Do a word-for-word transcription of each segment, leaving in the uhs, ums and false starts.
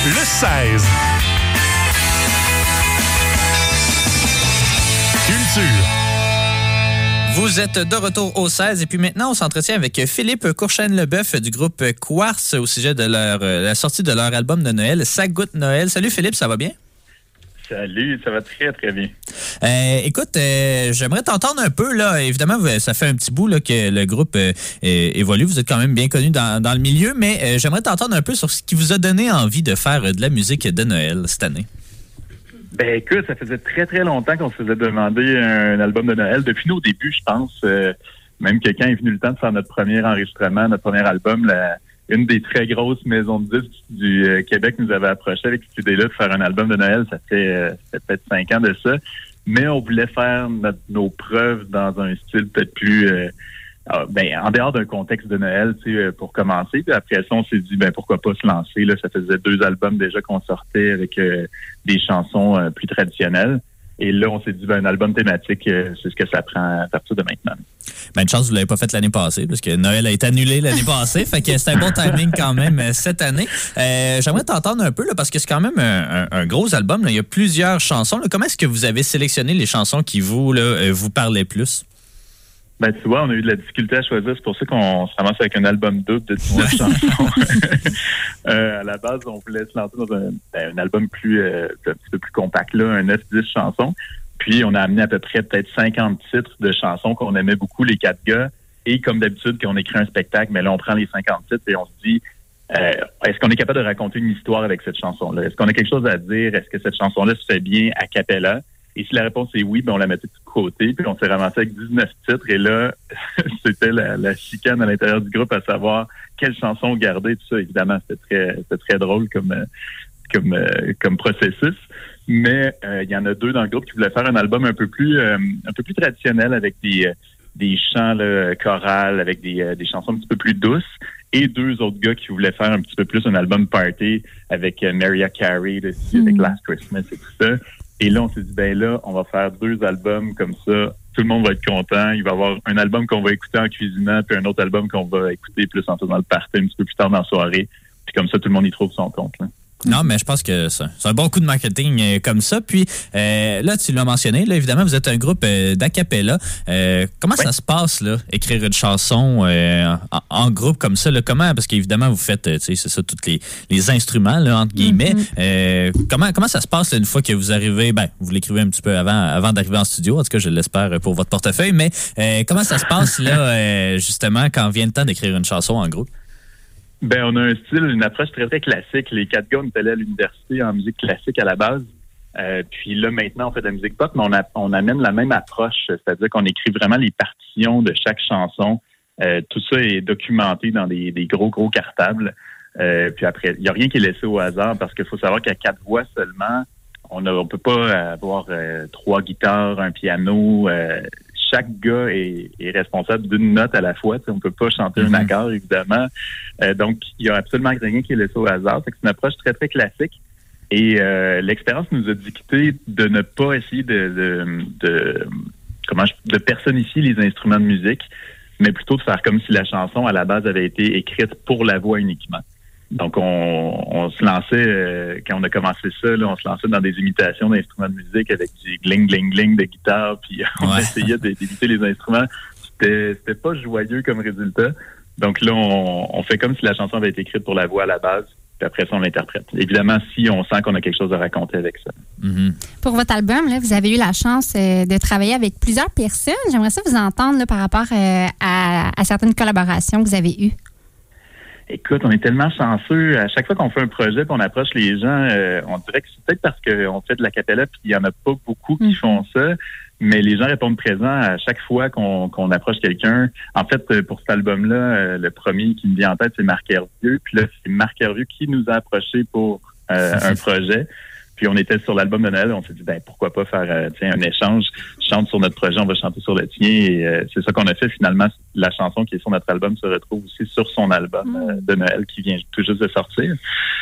le seize. Culture. Vous êtes de retour au seize et puis maintenant on s'entretient avec Philippe Courchaine-Leboeuf du groupe Quartz au sujet de leur, la sortie de leur album de Noël, Ça goûte Noël. Salut Philippe, ça va bien? Salut, ça va très très bien. Euh, écoute, euh, j'aimerais t'entendre un peu, là. Évidemment, ça fait un petit bout là, que le groupe euh, évolue. Vous êtes quand même bien connu dans, dans le milieu, mais euh, j'aimerais t'entendre un peu sur ce qui vous a donné envie de faire de la musique de Noël cette année. Ben écoute, ça faisait très très longtemps qu'on se faisait demander un album de Noël. Depuis nos débuts, je pense, euh, même que quand est venu le temps de faire notre premier enregistrement, notre premier album, la, une des très grosses maisons de disques du euh, Québec nous avait approché avec cette idée-là de faire un album de Noël. Ça fait, euh, ça fait peut-être cinq ans de ça. Mais on voulait faire notre, nos preuves dans un style peut-être plus... Euh, Alors, ben, en dehors d'un contexte de Noël, tu sais, pour commencer. Puis après ça, on s'est dit, ben, pourquoi pas se lancer, là. Ça faisait deux albums déjà qu'on sortait avec euh, des chansons euh, plus traditionnelles. Et là, on s'est dit, ben, un album thématique, euh, c'est ce que ça prend à partir de maintenant. Ben, une chance, vous ne l'avez pas fait l'année passée, parce que Noël a été annulé l'année passée. Fait que c'est un bon timing quand même euh, cette année. Euh, j'aimerais t'entendre un peu, là, parce que c'est quand même un, un, un gros album, là. Il y a plusieurs chansons, là. Comment est-ce que vous avez sélectionné les chansons qui vous, là, euh, vous parlaient plus? Ben, tu vois, on a eu de la difficulté à choisir. C'est pour ça qu'on se ramasse avec un album double de dix-neuf chansons. euh, à la base, on voulait se lancer dans un, ben, un album plus, euh, un petit peu plus compact, là, un neuf dix chansons. Puis, on a amené à peu près peut-être cinquante titres de chansons qu'on aimait beaucoup, les quatre gars. Et comme d'habitude, quand on écrit un spectacle, mais là, on prend les cinquante titres et on se dit, euh, est-ce qu'on est capable de raconter une histoire avec cette chanson-là? Est-ce qu'on a quelque chose à dire? Est-ce que cette chanson-là se fait bien a cappella? Et si la réponse est oui, ben on la mettait de côté, puis on s'est ramassé avec dix-neuf titres. Et là, c'était la, la chicane à l'intérieur du groupe à savoir quelle chanson garder, tout ça. Évidemment, c'était très, c'était très drôle comme, comme, comme processus. Mais euh, il y en a deux dans le groupe qui voulaient faire un album un peu plus, euh, un peu plus traditionnel avec des, des chants là, chorales, avec des, des chansons un petit peu plus douces. Et deux autres gars qui voulaient faire un petit peu plus un album party avec euh, Mariah Carey, là, mm. avec Last Christmas et tout ça. Et là, on s'est dit, ben là, on va faire deux albums comme ça. Tout le monde va être content. Il va y avoir un album qu'on va écouter en cuisinant, puis un autre album qu'on va écouter plus en faisant le party un petit peu plus tard dans la soirée. Puis comme ça, tout le monde y trouve son compte, là. Non, mais je pense que c'est un bon coup de marketing euh, comme ça. Puis euh, là, tu l'as mentionné, là, évidemment, vous êtes un groupe euh, d'acapella. Euh, comment oui. ça se passe, là, écrire une chanson euh, en, en groupe comme ça? Là, comment? Parce qu'évidemment, vous faites, tu sais, c'est ça, tous les, les instruments, là, entre guillemets. Mm-hmm. Euh, comment, comment ça se passe là, une fois que vous arrivez? Ben, vous l'écrivez un petit peu avant, avant d'arriver en studio. En tout cas, je l'espère pour votre portefeuille. Mais euh, comment ça se passe, là, euh, justement, quand vient le temps d'écrire une chanson en groupe? Ben, on a un style, une approche très, très classique. Les quatre gars, on est allés à l'université en musique classique à la base. Euh, puis là, maintenant, on fait de la musique pop, mais on, a, on amène la même approche. C'est-à-dire qu'on écrit vraiment les partitions de chaque chanson. Euh, tout ça est documenté dans des, des gros, gros cartables. Euh, puis après, il n'y a rien qui est laissé au hasard parce qu'il faut savoir qu'à quatre voix seulement, on ne on peut pas avoir euh, trois guitares, un piano. Euh, chaque gars est, est responsable d'une note à la fois. T'sais, on peut pas chanter mm-hmm. un accord, évidemment. Euh, donc, il y a absolument rien qui est laissé au hasard. C'est une approche très, très classique. Et euh, l'expérience nous a dicté de ne pas essayer de, de, de comment je, de personnifier les instruments de musique, mais plutôt de faire comme si la chanson, à la base, avait été écrite pour la voix uniquement. Donc, on, on se lançait, euh, quand on a commencé ça, là, on se lançait dans des imitations d'instruments de musique avec du gling, gling, gling de guitare, puis on ouais. essayait d'imiter les instruments. C'était, c'était pas joyeux comme résultat. Donc là, on, on fait comme si la chanson avait été écrite pour la voix à la base, puis après ça, on l'interprète. Évidemment, si on sent qu'on a quelque chose à raconter avec ça. Mm-hmm. Pour votre album, là, vous avez eu la chance euh, de travailler avec plusieurs personnes. J'aimerais ça vous entendre là, par rapport euh, à, à certaines collaborations que vous avez eues. Écoute, on est tellement chanceux. À chaque fois qu'on fait un projet, qu'on approche les gens, euh, on dirait que c'est peut-être parce qu'on fait de la capella puis il y en a pas beaucoup qui font ça, mais les gens répondent présents à chaque fois qu'on, qu'on approche quelqu'un. En fait, pour cet album-là, euh, le premier qui me vient en tête, c'est Marc Hervieux. Puis là, c'est Marc Hervieux qui nous a approchés pour euh, un projet. Puis on était sur l'album de Noël, on s'est dit, ben pourquoi pas faire euh, tiens, un échange. Je chante sur notre projet, on va chanter sur le tien. Et euh, c'est ça qu'on a fait. Finalement, la chanson qui est sur notre album se retrouve aussi sur son album euh, de Noël qui vient tout juste de sortir.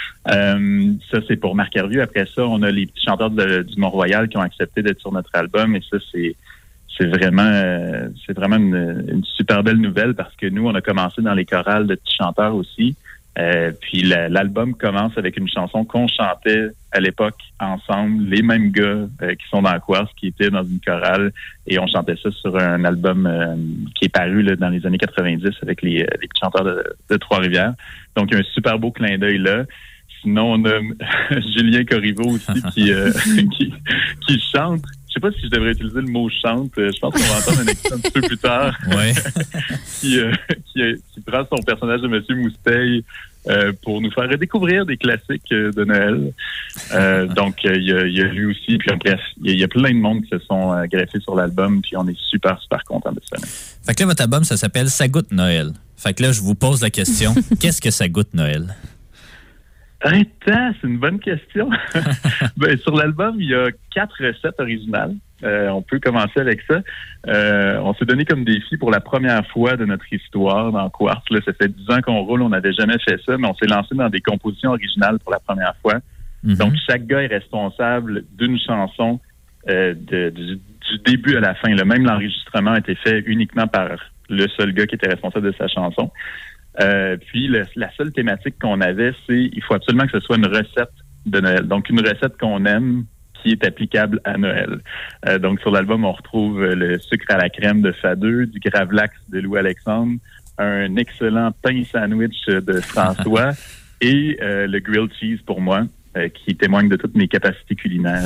Euh, ça, c'est pour Marc Hervieux. Après ça, on a les petits chanteurs de, du Mont-Royal qui ont accepté d'être sur notre album. Et ça, c'est c'est vraiment euh, c'est vraiment une, une super belle nouvelle parce que nous, on a commencé dans les chorales de petits chanteurs aussi. Euh, puis la, l'album commence avec une chanson qu'on chantait à l'époque ensemble, les mêmes gars euh, qui sont dans Quartz, qui étaient dans une chorale, et on chantait ça sur un album euh, qui est paru là, dans les années quatre-vingt-dix avec les, les chanteurs de, de Trois-Rivières. Donc, un super beau clin d'œil là. Sinon, on a Julien Corriveau aussi qui, euh, qui, qui chante. Je sais pas si je devrais utiliser le mot chante. Je pense qu'on va entendre un extrait un petit peu plus tard. Ouais. qui, euh, qui, qui prend son personnage de Monsieur Mousteil euh, pour nous faire redécouvrir des classiques euh, de Noël. Euh, donc, il euh, y, a, y a lui aussi. Puis bref, il y, y a plein de monde qui se sont euh, greffés sur l'album. Puis on est super, super contents de ça. Fait que là, votre album, ça s'appelle Ça goûte Noël. Fait que là, je vous pose la question. Qu'est-ce que ça goûte Noël? Attends, c'est une bonne question. Ben, sur l'album, il y a quatre recettes originales. Euh, on peut commencer avec ça. Euh, on s'est donné comme défi pour la première fois de notre histoire dans Quartz. Là, ça fait dix ans qu'on roule, on n'avait jamais fait ça, mais on s'est lancé dans des compositions originales pour la première fois. Mm-hmm. Donc, chaque gars est responsable d'une chanson euh, de, du, du début à la fin. Là. Même l'enregistrement a été fait uniquement par le seul gars qui était responsable de sa chanson. Euh, puis le, la seule thématique qu'on avait, c'est il faut absolument que ce soit une recette de Noël. Donc une recette qu'on aime qui est applicable à Noël. Euh, donc sur l'album, on retrouve le sucre à la crème de Fadeux, du gravlax de Louis-Alexandre, un excellent pain sandwich de François et euh, le grilled cheese pour moi, euh, qui témoigne de toutes mes capacités culinaires.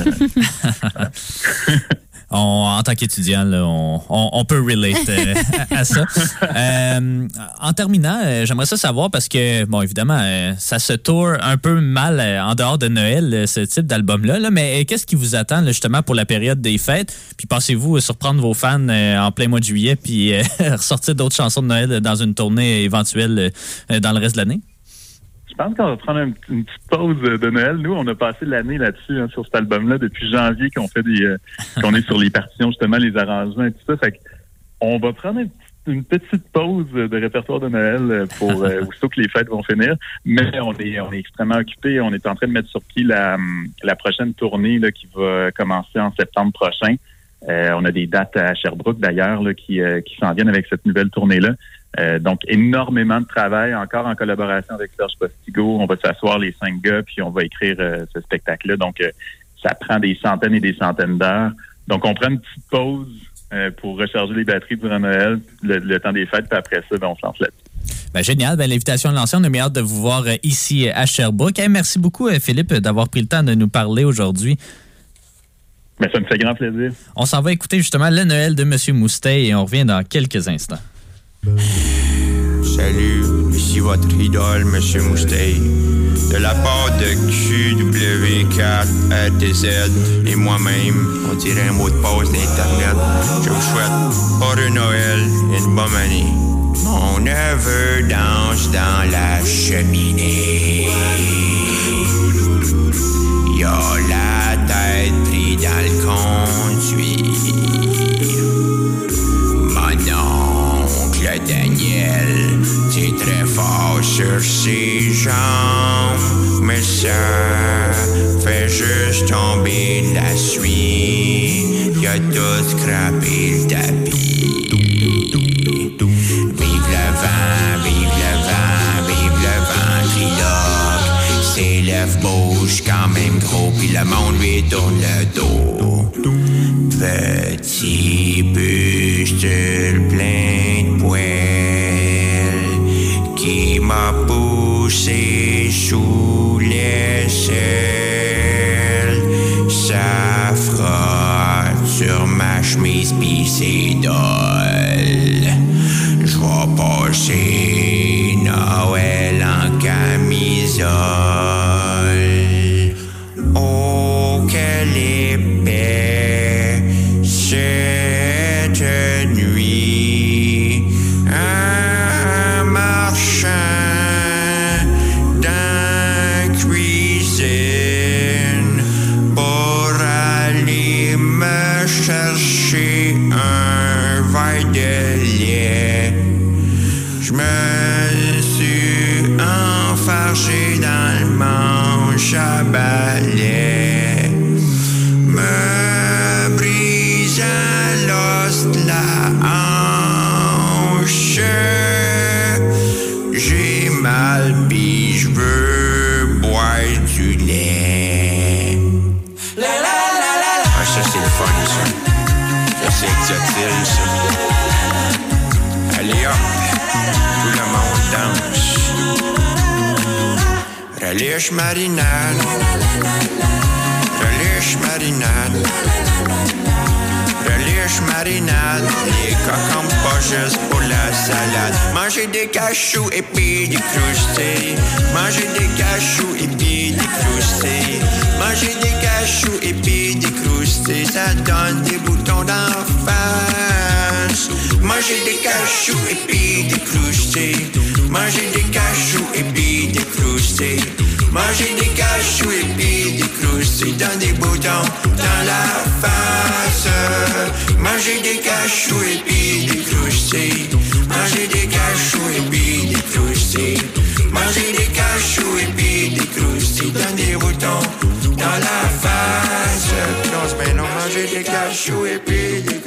On, en tant qu'étudiant, là, on, on, on peut relate euh, à, à ça. Euh, en terminant, euh, j'aimerais ça savoir parce que, bon, évidemment, euh, ça se tourne un peu mal euh, en dehors de Noël, euh, ce type d'album-là. Là, mais euh, qu'est-ce qui vous attend là, justement pour la période des fêtes? Puis pensez-vous euh, surprendre vos fans euh, en plein mois de juillet puis euh, ressortir d'autres chansons de Noël dans une tournée éventuelle euh, dans le reste de l'année? Je pense qu'on va prendre une, une petite pause de Noël. Nous, on a passé l'année là-dessus, hein, sur cet album-là, depuis janvier qu'on fait des, euh, qu'on est sur les partitions, justement, les arrangements et tout ça. Fait qu'on va prendre une, une petite pause de répertoire de Noël pour euh, aussitôt que les fêtes vont finir. Mais on est, on est extrêmement occupés. On est en train de mettre sur pied la, la prochaine tournée là, qui va commencer en septembre prochain. Euh, on a des dates à Sherbrooke, d'ailleurs, là, qui, euh, qui s'en viennent avec cette nouvelle tournée-là. Euh, donc, énormément de travail, encore en collaboration avec Serge Postigo. On va s'asseoir les cinq gars, puis on va écrire euh, ce spectacle-là. Donc, euh, ça prend des centaines et des centaines d'heures. Donc, on prend une petite pause euh, pour recharger les batteries durant Noël, le, le temps des fêtes, puis après ça, ben, on se lance là-dessus. Ben, génial. Ben, l'invitation est lancée. On a bien hâte de vous voir euh, ici à Sherbrooke. Hey, merci beaucoup, euh, Philippe, d'avoir pris le temps de nous parler aujourd'hui. Ben, ça me fait grand plaisir. On s'en va écouter justement le Noël de M. Mousteil et on revient dans quelques instants. Salut, ici votre idole, M. Mousteil. De la part de Q W quatre A T Z et moi-même, on dirait un mot de passe d'Internet. Je vous souhaite heureux Noël et une bonne année. Mon neveu danse dans la cheminée. Il a la tête prise dans le conduit. Daniel, t'es très fort sur ses jambes, mais ça fait juste tomber la suie. Il a tout scrappé le tapis. Vive le vent, vive le vent, vive le ventriloque. Ses lèvres bougent quand même trop, puis le monde lui tourne le dos. Petit pustule plein de poêle qui m'a poussé sous l'aisselle. Ça frotte sur ma chemise pis c'est dole. J'vais passer Noël en camisole. Oh, quelle épée cette nuit, un marchand dans la cuisine pour aller me chercher un verre de lait. Je me suis enfargé dans le manche à balai, me brisant l'os de la hanche. J'ai mal pis Relish marinade. Relish marinade. Relish marinade. Les cocombes pas juste pour la salade. Manger des cachous et puis des croustilles. Manger des cachous et puis des croustilles. Manger des cachous et puis des croustilles. Ça donne des boutons d'en face. Manger des cachous et puis des croustilles. Manger des cachous et puis des croustilles. Manger des cachous et puis des croustilles. Donne des boutons dans la face. Manger des cachous et puis des croustilles. Manger des cachous et puis des croustilles. Manger des cachous et puis des croustilles. Donne des boutons dans la face. Non, mais non, manger des cachous et puis des croustilles.